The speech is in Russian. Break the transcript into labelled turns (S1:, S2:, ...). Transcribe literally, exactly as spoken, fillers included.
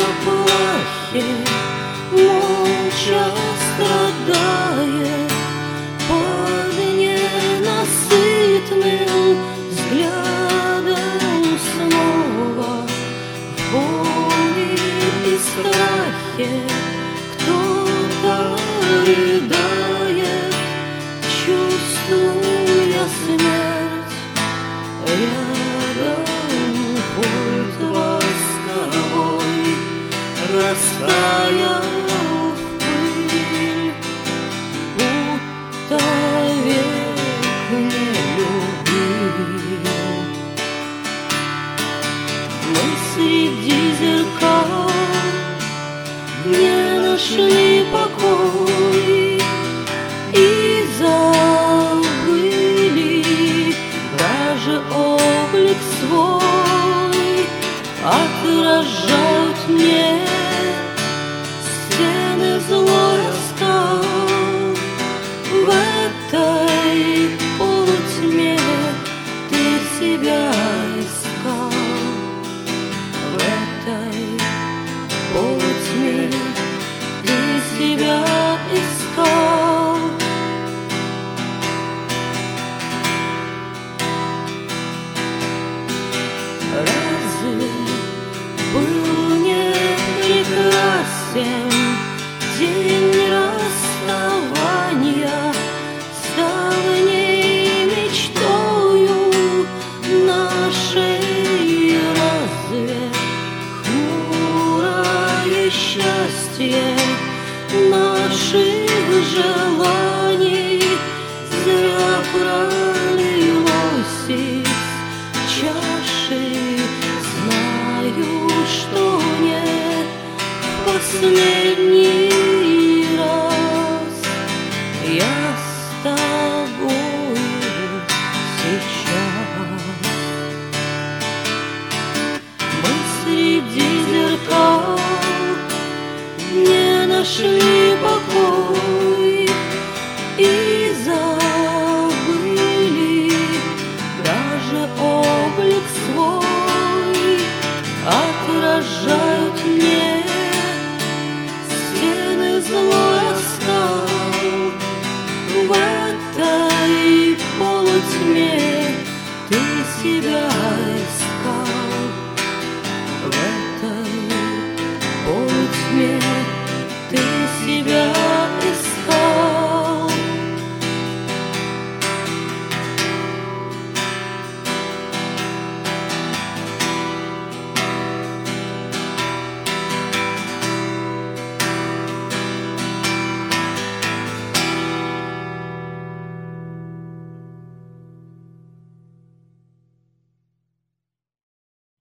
S1: плахе молча страдает под ненасытным взглядом снова. В боли и страхе кто-то рыдает, чувствуя смерть рядом. Пульт восковой растаял в пыль, будто век не любил. Мы среди зеркал не нашли покой и забыли даже облик свой. Отражают мне стены злой скал. В этой полутьме ты себя искал. В этой полутьме ты себя искал. Разве был не прекрасен день расставания с давней мечтою нашей? Разве хмурое счастье наших желаний зря пролилось из чаши? Знаю, что не последний раз я с тобой сейчас. Мы среди зеркал не нашли покой и забыли даже облик свой. Отражают мне стены злой скал. В этой полутьме ты себя искал.